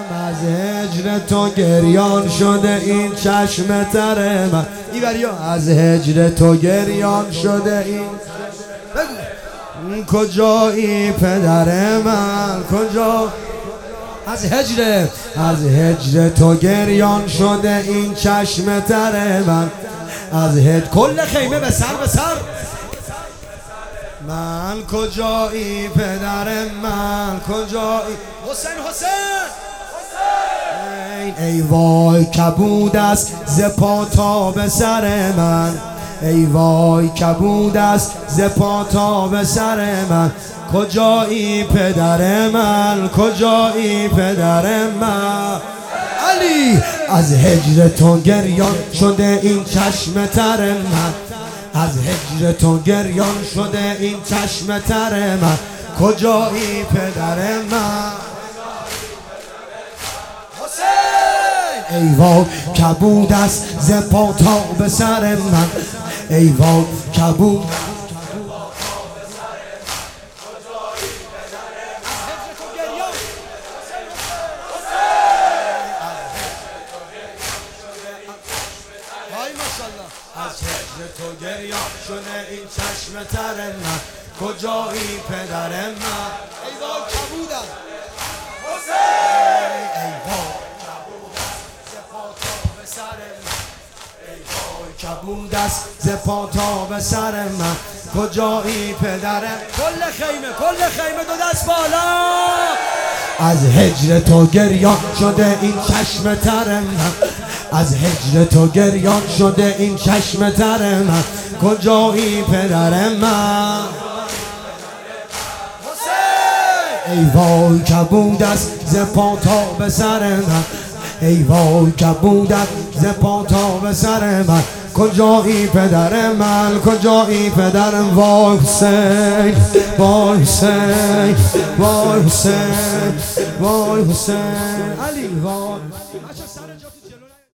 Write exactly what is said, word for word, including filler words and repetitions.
از هجر تو گریان شده این چشم تر من. ایوریا از هجر تو گریان شده این بگو کجایی پدر من کجا. از هجر از هجر تو گریان شده این چشم تر من. از هجر کل خیمه به سر به سر. من کجایی پدر من کجایی حسین حسین ای وای کبود است ز پا تا به سر من. ای وای کبود است ز پا تا به سر من. کجایی پدر من کجایی پدر من. علی از هجر تو گریان شده این چشم تر من. از هجر تو گریان شده این چشم تر من. کجایی پدر من. ای وای کبود است ز پا تا به سر من. ای وای کبود از هجر تو گریان شده این چشم تر من. کجایی پدر من. ای وای کبودم حسین ای وای کبود است ز پا تا به سر من. ای وای کبود است ز پا تا به سر من. کجایی پدرم. کل خیمه کل خیمه دو دست بالا. از هجر تو گریان شده این چشم تر من. از هجر تو گریان شده این چشم تر من. کجایی پدر من. ای وای کبود است ز پا تا به سر من. ای وای کبود است ز پا تا به سر من. کجایی پدر من کجایی پدرم. وای حسین وای حسین وای حسین وای حسین علی وای.